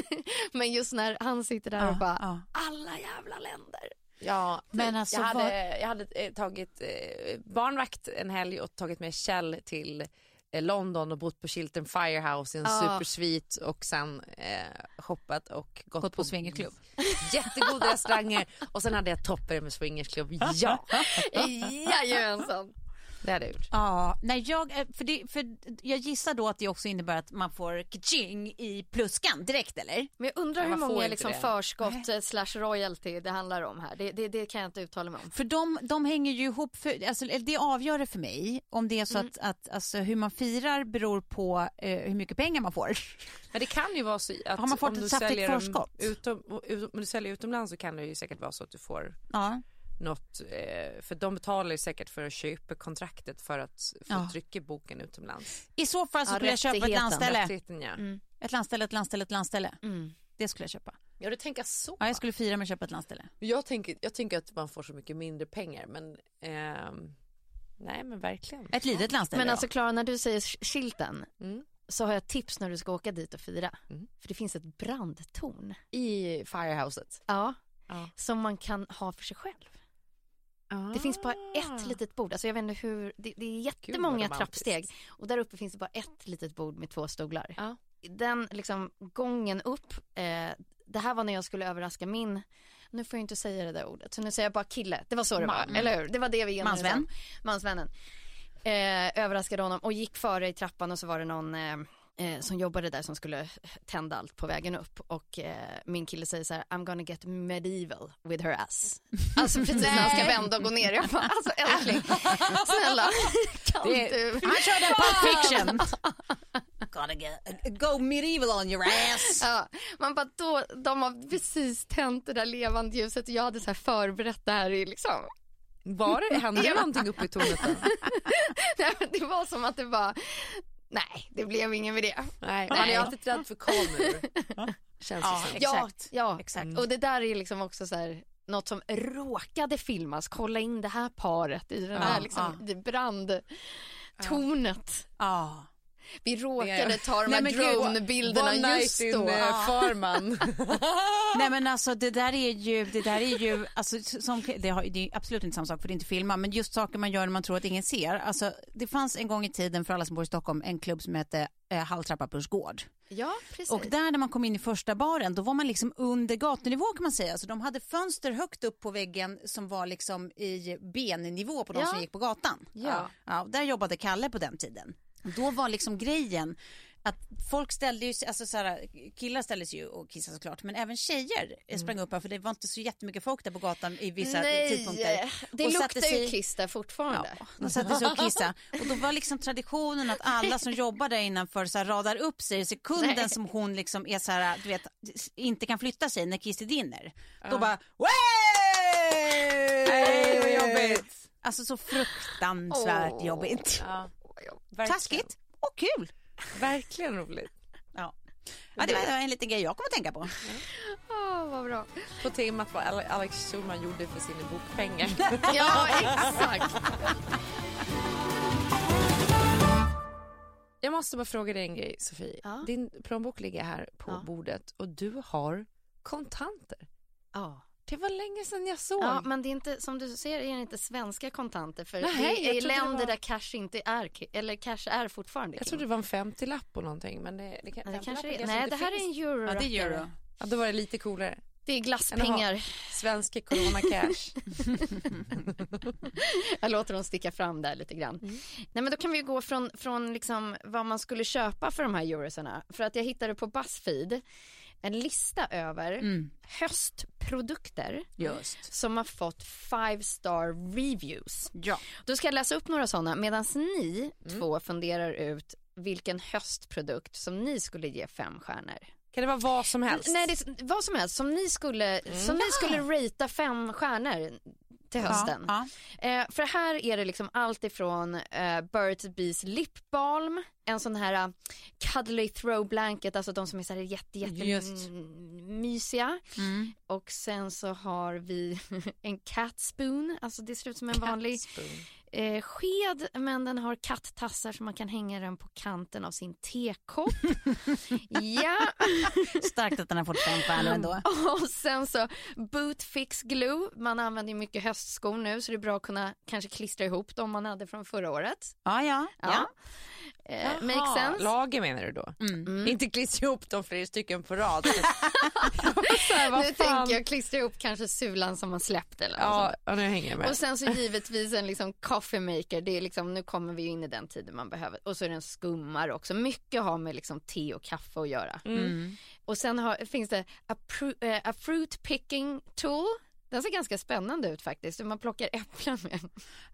Men just när han sitter där ja, och bara, ja. alla jävla länder. Ja, men alltså, jag, hade, var... jag hade tagit eh, barnvakt en helg och tagit med Kjell till eh, London och bott på Chiltern Firehouse i en ja. supersvit och sen eh, shoppat och gått, gått på, på swingersklubb. Jättegoda restauranger och sen hade jag toppar med swingersklubb. Ja, jajamensan. Det hade jag gjort. Ja, nej, jag, för, det, för jag gissar då att det också innebär att man får kitching i pluskan direkt, eller? Men jag undrar ja, hur många liksom förskott nej. slash royalty det handlar om här. Det, det, det kan jag inte uttala mig om. För de, de hänger ju ihop, för, alltså, det avgör det för mig om det är så mm. att, att alltså, hur man firar beror på eh, hur mycket pengar man får. Men det kan ju vara så att har man fått om, ett du saftigt förskott? Utom, utom, om du säljer utomlands så kan det ju säkert vara så att du får... Ja. Något, eh, för de betalar ju säkert för att köpa kontraktet för att få ja. trycka boken utomlands. I så fall så ja, skulle jag köpa ett landställe. Ja. Mm. Ett landställe, ett landställe, ett landställe. Mm. Det skulle jag köpa. Ja, du tänker så. Ja, jag skulle fira med att köpa ett landställe. Jag tänker, jag tänker att man får så mycket mindre pengar, men eh, nej, men verkligen. Ett litet landställe. Men alltså Klara, när du säger Chiltern mm. så har jag tips när du ska åka dit och fira. Mm. För det finns ett brandtorn i firehouset. Ja, ja. Som man kan ha för sig själv. Ah. Det finns bara ett litet bord. Alltså jag vet inte hur, det, det är jättemånga trappsteg. Och där uppe finns det bara ett litet bord med två stolar. Ah. Den liksom gången upp, eh, det här var när jag skulle överraska min, nu får jag inte säga det där ordet, så nu säger jag bara kille. Det var så det Man. var, eller hur? Det var det vi enades om. Mansvän. Mansvännen. Eh, överraskade honom och gick före i trappan och så var det någon... Eh, Eh, som jobbade där som skulle tända allt på vägen upp och eh, min kille säger så här: I'm gonna get medieval with her ass. Alltså precis när han ska vända och gå ner. Jag bara, alltså älskling, snälla kan det, du? Han körde en Pulp Fiction. Gonna get, go medieval on your ass. Ja, man bara då, de har precis tänt det där levande ljuset och jag hade så här förberett det här i liksom. Var det, hände det någonting uppe i tornet då? Nej, det var som att det var nej, det blev ingen med det. Nej, man är alltid rädd för kameror. Känns ja, det exakt. Ja, ja. exakt. Mm. Och det där är liksom också så här något som råkade filmas. Kolla in det här paret i den ja, här liksom ja. brandtornet. Ja. Vi råkade ta de här drone-bilderna just då. Farman. Nej men alltså det där är ju, det där är ju alltså, som, det, har, det är absolut inte samma sak för det är inte filma, men just saker man gör när man tror att ingen ser. Alltså det fanns en gång i tiden för alla som bor i Stockholm en klubb som hette eh, Halltrappapurs gård. Ja, precis. Och där när man kom in i första baren då var man liksom under gatunivå kan man säga. Alltså de hade fönster högt upp på väggen som var liksom i bennivå på de ja. som gick på gatan. Ja. Ja, där jobbade Kalle på den tiden. Då var liksom grejen att folk ställde ju, alltså så här, killar ställde sig ju och kissade såklart, men även tjejer mm. sprang upp här för det var inte så jättemycket folk där på gatan i vissa Nej, tidpunkter. Det och luktar sig, ju kiss där fortfarande. Ja, de satte sig och kissa. Och då var liksom traditionen att alla som jobbar där innanför så här, radar upp sig i sekunden Nej. Som hon liksom är så här, du vet, inte kan flytta sig när kisset dinner. Ja. Då bara, Way! Alltså så fruktansvärt oh. jobbigt. Ja. Taskigt och kul. Verkligen roligt. Ja. Ja, det var en liten grej jag kommer att tänka på. Åh, oh, vad bra. På temat vad Alex Schulman gjorde för sina bokpengar. Ja, exakt. Jag måste bara fråga dig en grej, Sofie. Ja. Din plånbok ligger här på ja. bordet och du har kontanter. Ja. Det var länge sedan jag såg. Ja, men det är inte, som du ser, är det inte svenska kontanter. För Nej, det är länder det var... där cash inte är, eller cash är fortfarande. Jag trodde det var en femtio-lapp på någonting. Men det, det, kan, det kanske är. Nej, det, det här finns... är en euro. Ja, det är euro. Ja, då var det lite coolare. Det är glasspengar. Svenska corona cash. Jag låter dem sticka fram där lite grann. Mm. Nej, men då kan vi gå från, från liksom vad man skulle köpa för de här eurosarna. För att jag hittade på BuzzFeed en lista över mm. höstprodukter Just. som har fått five star reviews. Ja. Då ska jag läsa upp några sådana medan ni mm. två funderar ut vilken höstprodukt som ni skulle ge fem stjärnor. Kan det vara vad som helst? Nej, det är vad som helst. Som ni skulle, mm. som ni skulle ratea fem stjärnor till hösten. Ja, ja. Eh, för här är det liksom allt ifrån eh, Burt's Bees lip balm, en sån här uh, cuddly throw blanket, alltså de som är så här jätte, jätte mysiga. Mm. Och sen så har vi en cat spoon, alltså det ser ut som en cat vanlig eh, sked, men den har kattassar så man kan hänga den på kanten av sin tekopp. Ja. Starkt att den har fått fem stjärnor ändå. Och sen så boot fix glue, man använder ju mycket höstskor nu så det är bra att kunna kanske klistra ihop dem man hade från förra året. Ja, ja, ja. ja. Eh, make sense. Lager menar du då? Mm. Mm. Inte klistra ihop dem flera stycken på rad. här, nu tänker jag klistra ihop kanske sulan som man släppt eller ja, ja, nu hänger jag med. Och sen så givetvis en liksom coffee maker. Det är liksom, nu kommer vi in i den tiden man behöver. Och så är det en skummare också. Mycket har med liksom te och kaffe att göra. Mm. Och sen har, finns det a, pru, uh, a fruit picking tool. Den ser ganska spännande ut faktiskt. Man plockar äpplen med.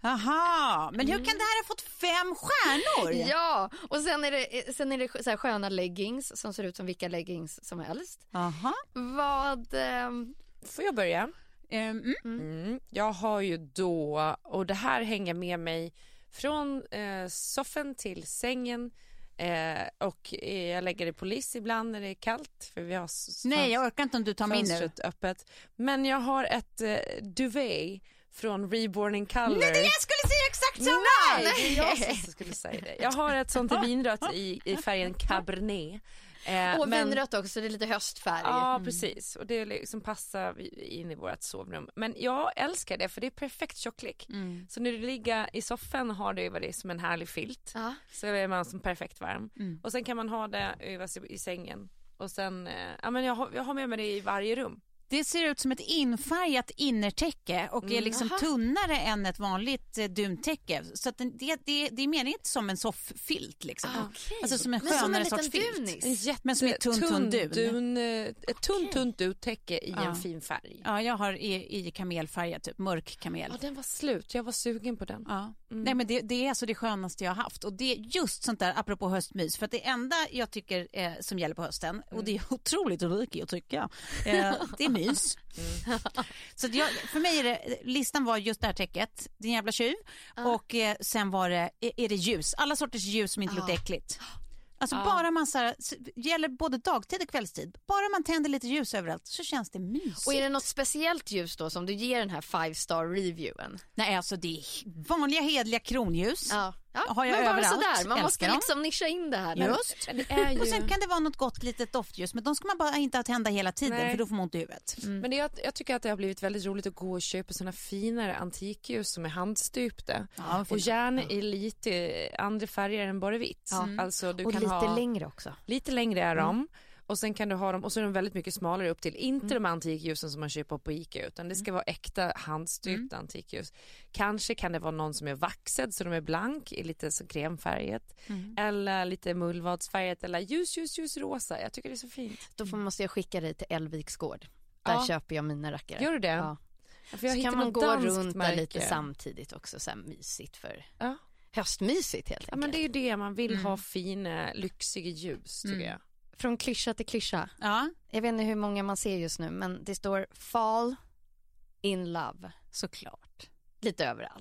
Aha, men hur kan det här ha fått fem stjärnor? Ja, och sen är det, sen är det så här sköna leggings som ser ut som vilka leggings som helst. Aha. Vad... Um... Får jag börja? Mm. Mm. Jag har ju då, och det här hänger med mig från eh, soffan till sängen. Eh, och eh, jag lägger det på liss ibland när det är kallt för vi har s- Nej, jag orkar inte om du tar min nu. Öppet. Men jag har ett eh, duvet från Reborn in Color. Nej, det jag skulle säga exakt samma. Nej, det är jag som skulle säga det. Jag har ett sånt i vinrött i, i färgen Cabernet. Eh, och men, vinrött också, så det är lite höstfärg. Ja, mm. precis. Och det liksom passar in i vårt sovrum. Men jag älskar det för det är perfekt tjocklek. Mm. Så när du ligger i soffan har det över det som en härlig filt. Ja. Så är man som perfekt varm. Mm. Och sen kan man ha det över sig i sängen. Och sen, ja men jag har, jag har med mig det i varje rum. Det ser ut som ett infärgat innertäcke och mm. är liksom Aha. tunnare än ett vanligt eh, duntäcke. Så att det, det, det är mer inte som en sofffilt liksom. Ah, okay. Alltså som en skönare sorts filt. Jätte, men som är tunn, tunn dun. dun ett okay. tunt, tunt duntäcke i ja. en fin färg. Ja, jag har i, i kamelfärg, typ mörk kamel. Ja, den var slut. Jag var sugen på den. Ja. Mm. Nej, men det, det är alltså det skönaste jag har haft. Och det är just sånt där, apropå höstmys. För att det enda jag tycker eh, som gäller på hösten, mm. och det är otroligt olika att tycka, eh, det är mys. Mm. Så jag, för mig är det, listan var just det här täcket, din jävla tjuv, uh. och eh, sen var det, är, är det ljus, alla sorters ljus som inte uh. luktar äckligt. Alltså uh. bara man så här, gäller både dagtid och kvällstid, bara man tänder lite ljus överallt så känns det mysigt. Och är det något speciellt ljus då som du ger den här five star reviewen? Nej, alltså det är vanliga hedliga kronljus. Ja. Ja, har jag men bara överallt. sådär. Man Älskar måste dem. liksom nischa in det här. Just. Det är ju... Och sen kan det vara något gott litet doftljus, men de ska man bara inte ha tända hela tiden. Nej. För då får man ont i huvudet. Mm. Men det, jag, jag tycker att det har blivit väldigt roligt att gå och köpa såna finare antikljus som är handstupta. Ja, och gärna i lite andra färger än bara vitt. Ja. Alltså, du och kan lite ha, längre också. Lite längre är de. Mm. Och sen kan du ha dem, och så är de väldigt mycket smalare upp till. Inte mm. de antikljusen som man köper på Ica, utan det ska vara äkta handstupta mm. antikljus. Kanske kan det vara någon som är vaxad så de är blank i lite så kremfärget. Mm. Eller lite mullvadsfärget eller ljus, ljus, ljus rosa. Jag tycker det är så fint. Då får, måste jag skicka dig till Älviks gård. Där ja. köper jag mina rackare. Gör du det? Ja. För jag så kan man gå runt märke. där lite samtidigt också, så här mysigt för... Ja. Höstmysigt helt enkelt. Ja, men det är ju det man vill mm. ha, fina, lyxiga ljus tycker mm. jag. Från klyscha till klyscha. Ja. Jag vet inte hur många man ser just nu, men det står fall in love. Såklart. Lite överallt. Ja.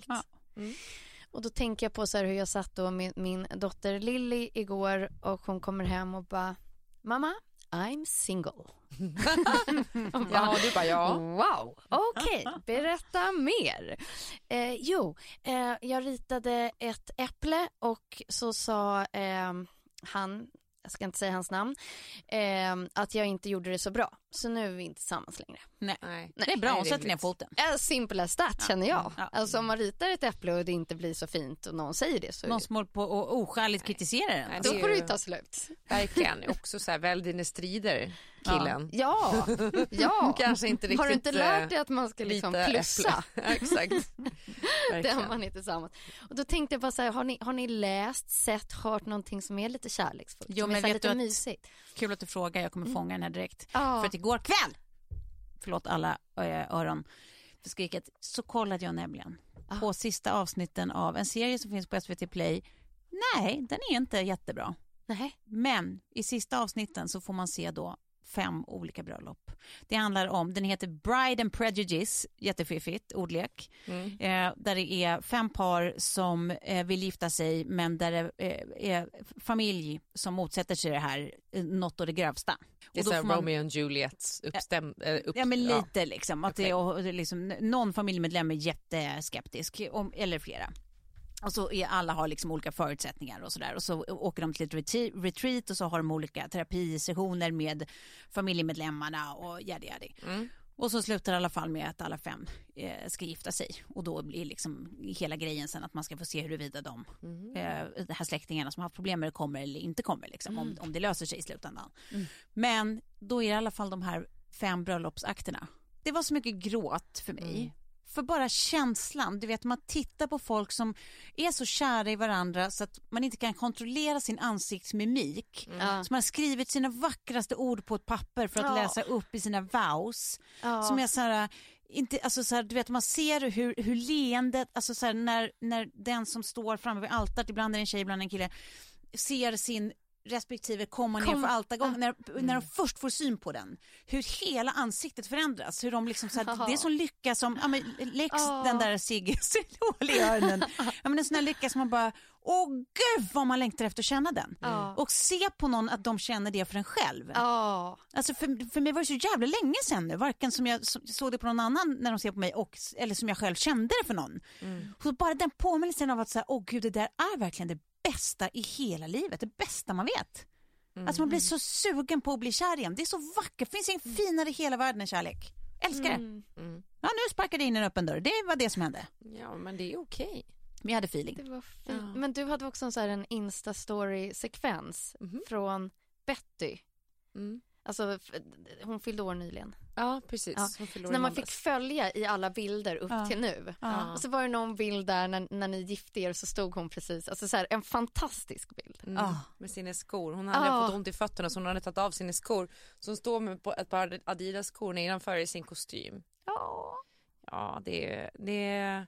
Mm. Och då tänker jag på så här hur jag satt då med min dotter Lilly igår och hon kommer hem och bara, mamma, I'm single. Ja, du bara ja. Wow, okej, okay. Berätta mer. Eh, jo, eh, jag ritade ett äpple och så sa eh, han, jag ska inte säga hans namn, eh, att jag inte gjorde det så bra. Så nu är vi inte tillsammans längre. Nej, Nej. det är bra, hon sätter ner foten. Simple as that, ja. Känner jag. Ja. Alltså om man ritar ett äpple och det inte blir så fint och någon säger det så... Någon som håller på och oskäligt kritiserar den. Nej, då får det ta slut. Verkligen, också så här välj dina strider, killen. Ja, ja. ja. Kanske inte riktigt... Har du inte lärt dig att man ska liksom plussa? Ja, exakt. Det har man inte tillsammans. Och då tänkte jag bara så här, har ni, har ni läst, sett, hört någonting som är lite kärleksfullt? Jo, men är vet lite du att, mysigt? Kul att du frågar, jag kommer mm. fånga den här direkt. Ja. För att igår kväll, förlåt alla öron för skriket, så kollade jag nämligen ah. på sista avsnitten av en serie som finns på S V T Play. Nej, den är inte jättebra. Nej. Men i sista avsnitten så får man se då fem olika bröllop. Det handlar om, den heter Bride and Prejudice, jättefiffigt, ordlek. Mm. Eh, där det är fem par som eh, vill gifta sig men där det eh, är familj som motsätter sig det här eh, något och det grövsta. Det är så man... Romeo och Juliets uppstäm... Ja, upp... ja men lite ja. liksom. Att okay. det, och, det liksom, någon familjemedlem är jätteskeptisk, om, eller flera. Och så är alla har liksom olika förutsättningar och sådär. Och så åker de till ett retreat och så har de olika terapisessioner med familjemedlemmarna och jadi jadi. Mm. Och så slutar det i alla fall med att alla fem eh, ska gifta sig. Och då blir liksom hela grejen sen att man ska få se huruvida de mm. eh, de här släktingarna som har haft problem med det kommer eller inte kommer. Liksom, mm. om, om det löser sig i slutändan. Mm. Men då är det i alla fall de här fem bröllopsakterna. Det var så mycket gråt för mig. Mm. För bara känslan, du vet, man tittar på folk som är så kära i varandra så att man inte kan kontrollera sin ansiktsmimik. Mm. Som har skrivit sina vackraste ord på ett papper för att ja. läsa upp i sina vows. Ja. Som är så här, inte, alltså så här, du vet, man ser hur, hur leendet, alltså så här, när, när den som står framme vid altaret, ibland är det en tjej, ibland en kille, ser sin respektive komma Kom. ner för altargången, när, mm. när de först får syn på den, hur hela ansiktet förändras, hur de liksom så här, det är sån lycka som ja, men, Lex, oh. den där Sigge i öronen, ja, men en sån här lycka som man bara, åh gud vad man längtar efter att känna den mm. och se på någon att de känner det för en själv. Oh. Alltså för, för mig var det så jävla länge sedan nu, varken som jag så, såg det på någon annan när de ser på mig och, eller som jag själv kände det för någon. Mm. Så bara den påminnelsen av att säga, åh gud, det där är verkligen det bästa i hela livet, det bästa man vet. Mm. Alltså man blir så sugen på att bli kär igen. Det är så vackert, det finns inget finare i hela världen än kärlek. Älskar det. Mm. Mm. Ja, nu sparkade in en öppen dörr. Det var det som hände. Ja, men det är okej. Vi hade feeling. Det var fint. Ja. Men du hade också en, så här, en Insta-story-sekvens mm. från Betty. Mm. Alltså, hon fyllde år nyligen. Ja, precis. Ja. Så när man fick följa i alla bilder upp ja. till nu. Ja. Och så var det någon bild där när, när ni gifte er så stod hon precis, alltså så här, en fantastisk bild. Mm. Ja. Med sina skor. Hon hade ja. fått ont i fötterna så hon hade tagit av sina skor. Så hon står med ett par Adidas-skor nedanför i sin kostym. Ja. Ja, det är... Det är...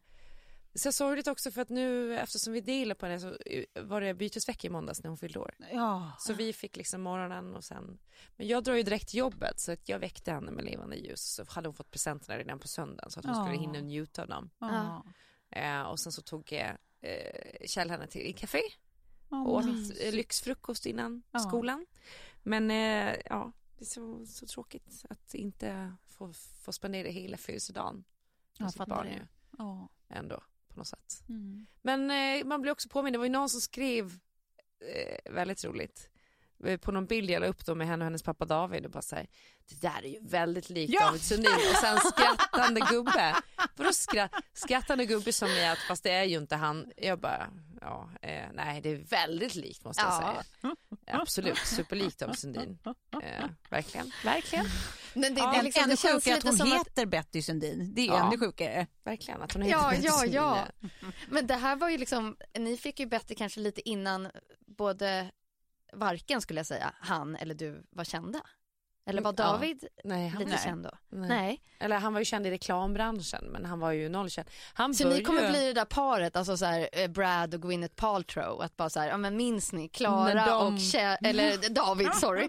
Så sorgligt också för att nu, eftersom vi delar på det, så var det bytesvecka i måndags när hon fyllde år. Ja. Så vi fick liksom morgonen och sen... Men jag drar ju direkt till jobbet så att jag väckte henne med levande ljus. Så hade hon fått presenterna redan på söndagen så att hon ja. skulle hinna njuta av dem. Ja. Eh, och sen så tog jag eh, Kjell henne till en café. Oh, och åt eh, lyxfrukost innan ja. skolan. Men eh, ja, det är så, så tråkigt att inte få, få spendera hela födelsedagen. Jag fattar det. Ja. Ändå. På något sätt. Mm. Men eh, man blir också påmind. Det var ju någon som skrev eh, väldigt roligt på någon bild jag la upp då med henne och hennes pappa David och bara säger, det där är ju väldigt likt ja! David Sundin och sen skrattande gubbe. För då skratt, skrattande gubbe som är att fast det är ju inte han. Jag bara, ja, eh, nej det är väldigt likt måste jag ja. säga. Absolut, superlikt David Sundin. Eh, verkligen, verkligen. Men det, ja, det är liksom, ännu sjukare att hon heter att... Betty Sundin. Det är ja. ännu sjukare. Verkligen, att hon heter ja, Betty ja, Sundin. Ja. Men det här var ju liksom, ni fick ju Betty kanske lite innan både varken skulle jag säga han eller du var kända. Eller var David ja. nej, han, lite nej. känd då? Nej. nej. Eller han var ju känd i reklambranschen, men han var ju nollkänd. Han så började... ni kommer bli det där paret, alltså så här, Brad och Gwyneth Paltrow, att bara så här, ja men minns ni Clara de... och Kjell, eller David, sorry,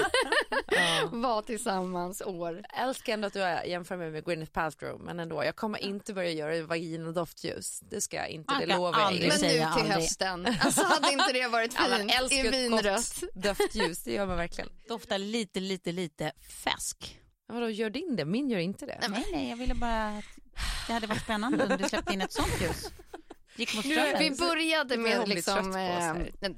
ja. var tillsammans år. Jag älskar ändå att du jämför mig med Gwyneth Paltrow, men ändå, jag kommer inte börja göra vagina doftljus. Det ska jag inte, det lovar jag. Men nu till aldrig. hösten, alltså hade inte det varit fint i vinrött doftljus, det gör man verkligen. Doftar lite, lite, lite färsk. Vadå, gör din det? Min gör inte det. Nej, nej, jag ville bara... Det hade varit spännande om du släppte in ett sånt ljus. Gick mot vi började med liksom äh,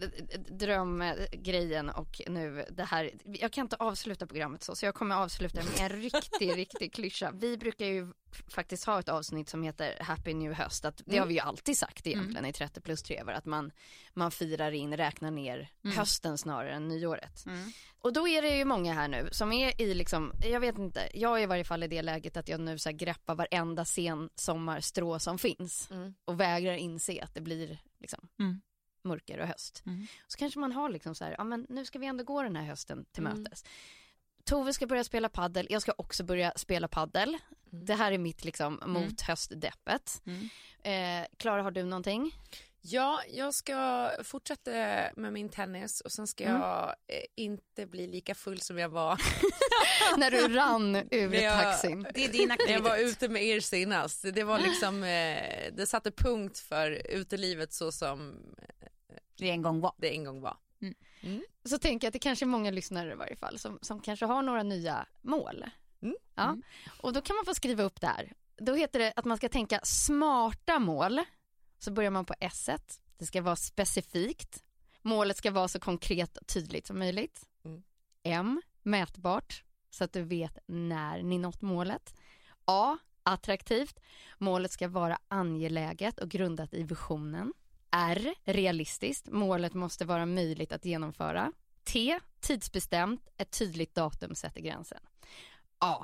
drömgrejen och nu det här. Jag kan inte avsluta programmet så, så jag kommer avsluta med en riktig, riktig klyscha. Vi brukar ju faktiskt ha ett avsnitt som heter Happy New Höst. Att det mm. har vi ju alltid sagt egentligen mm. i trettio plus tre år, att man, man firar in, räknar ner mm. hösten snarare än nyåret. Mm. Och då är det ju många här nu som är i liksom, jag vet inte, jag är i varje fall i det läget att jag nu så här greppar varenda sen sommarstrå som finns mm. och vägrar inse att det blir liksom mm. mörker och höst. Mm. Så kanske man har liksom så här, ja men nu ska vi ändå gå den här hösten till mm. mötes. Tove ska börja spela paddel, jag ska också börja spela paddel. Mm. Det här är mitt liksom mot mm. höstdeppet. Mm. Eh, Clara, har du någonting? Ja, jag ska fortsätta med min tennis och sen ska mm. jag eh, inte bli lika full som jag var när du rann ur jag, taxin. Det är din aktivitet. Jag var ute med er senast. Det var liksom eh, det satte punkt för utelivet så som eh, det en gång var. Det en gång var. Mm. Mm. Så tänker jag att det kanske är många lyssnare i varje fall som, som kanske har några nya mål. Mm. Ja. Mm. Och då kan man få skriva upp där. Då heter det att man ska tänka smarta mål. Så börjar man på S-et. Det ska vara specifikt. Målet ska vara så konkret och tydligt som möjligt. Mm. M, mätbart. Så att du vet när ni nått målet. A, attraktivt. Målet ska vara angeläget och grundat i visionen. R, realistiskt. Målet måste vara möjligt att genomföra. T, tidsbestämt. Ett tydligt datum sätter gränsen. A,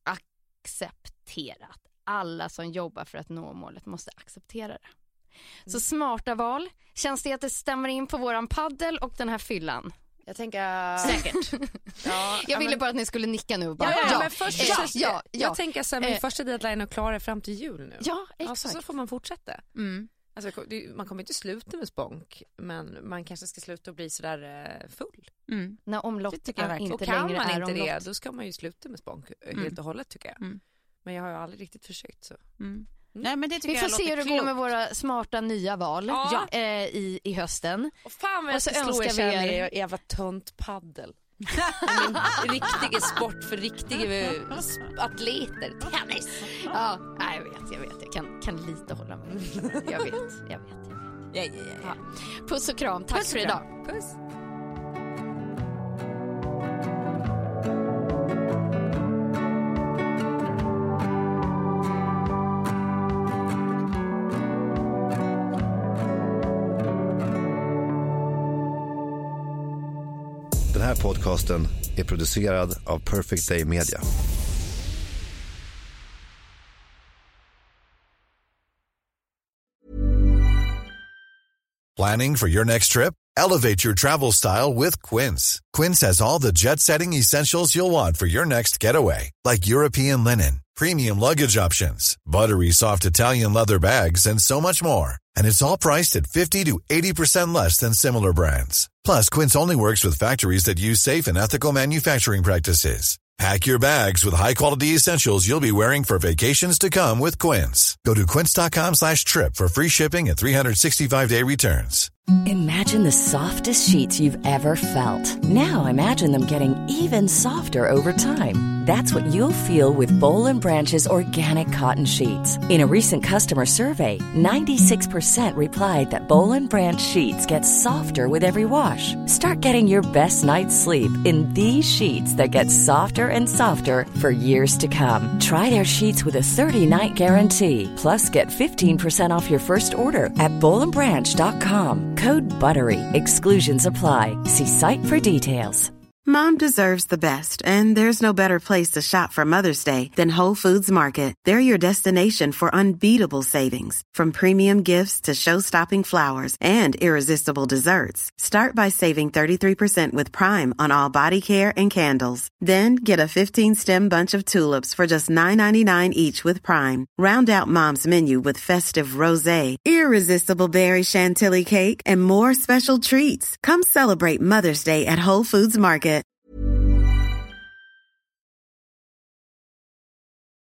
accepterat. Alla som jobbar för att nå målet måste acceptera det. Så smarta val. Känns det att det stämmer in på våran paddel och den här fyllan? Jag tänker... Säkert. ja, jag ville men... bara att ni skulle nicka nu. Bara. Ja, ja, ja, men först, ja, ja, ja. Jag tänker så här, min eh. första deadline är att klara fram till jul nu. Ja, exakt. Alltså, så får man fortsätta. Mm. Alltså, man kommer inte sluta med spånk, men man kanske ska sluta och bli sådär full. Mm. När omloppet inte längre är omlott. Och kan man inte det, då ska man ju sluta med spånk mm. helt och hållet tycker jag. Mm. Men jag har ju aldrig riktigt försökt så. Mm. Mm. Nej, men det vi får se hur det går med våra smarta nya val ja. eh, i, i hösten. Och fan vad jag ska slå er känner er jävla tönt paddel. Min riktiga sport för riktiga atleter. Tennis. Ja, nej, jag vet, jag vet. Jag kan, kan lite hålla med. Jag vet, jag vet. Jag vet. Ja, ja, ja. Puss och kram, tack Puss för idag. Puss. Den här podcasten är producerad av Perfect Day Media. Planning for your next trip? Elevate your travel style with Quince. Quince has all the jet-setting essentials you'll want for your next getaway, like European linen, premium luggage options, buttery soft Italian leather bags, and so much more. And it's all priced at fifty to eighty percent less than similar brands. Plus, Quince only works with factories that use safe and ethical manufacturing practices. Pack your bags with high-quality essentials you'll be wearing for vacations to come with Quince. Go to quince.com slash trip for free shipping and three sixty-five day returns. Imagine the softest sheets you've ever felt. Now imagine them getting even softer over time. That's what you'll feel with Boll and Branch's organic cotton sheets. In a recent customer survey, ninety-six percent replied that Boll and Branch sheets get softer with every wash. Start getting your best night's sleep in these sheets that get softer and softer for years to come. Try their sheets with a thirty-night guarantee. Plus, get fifteen percent off your first order at boll and branch dot com. Code BUTTERY. Exclusions apply. See site for details. Mom deserves the best, and there's no better place to shop for Mother's Day than Whole Foods Market. They're your destination for unbeatable savings, from premium gifts to show-stopping flowers and irresistible desserts. Start by saving thirty-three percent with Prime on all body care and candles. Then get a fifteen-stem bunch of tulips for just nine ninety-nine each with Prime. Round out Mom's menu with festive rosé, irresistible berry chantilly cake, and more special treats. Come celebrate Mother's Day at Whole Foods Market.